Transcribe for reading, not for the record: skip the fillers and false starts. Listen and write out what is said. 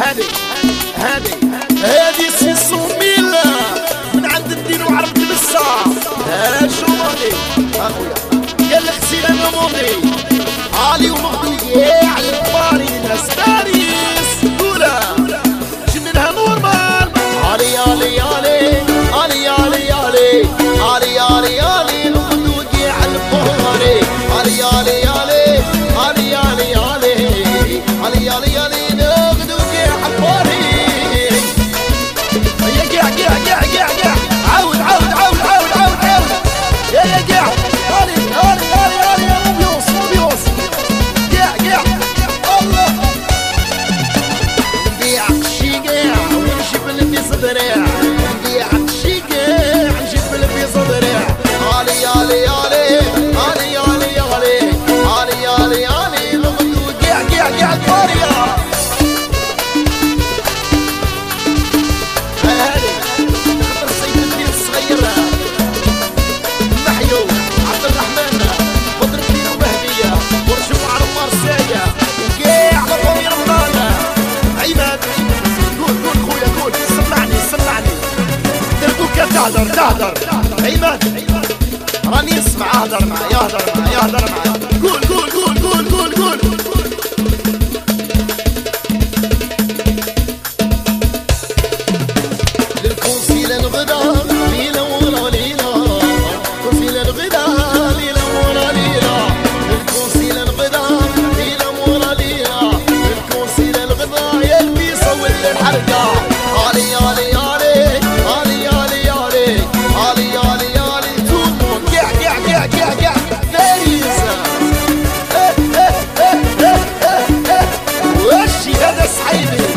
هادي سيسو ميلا من عند الدين وعرفت بالصح. شو ماضي اخويا قال لك سي انا ماضي علي ومغدوي على الباري ناس باريس دولا جننها نورمال. علي علي علي علي علي علي علي علي علي المغدوي على الباري. علي علي علي علي علي علي علي علي علي المغدوي على الباري. هيا قاع عاود عاود عاود عاود عاود عاود يا قاع علي علي علي علي يا موبيوس قاع الله نبيع شي قاع ونجيب اللي في صدري. نبيع شي قاع نجيب اللي في صدري. علي علي علي علي علي علي علي علي علي المغدوي قاع البارية. تهدر عماد راني نسمع اهدر معايا يهدر معايا قول للكونسيل الغدا ليلة ورا ليلة. كونسيل الغدا ليلة ورا ليلة. للكونسيل الغدا ليلة ورا ليلة. للكونسيل الغدا يلبي يصور للحرقة. علي علي علي علي علي علي علي علي علي تومون قاع باريس. وشي هذا صعيبي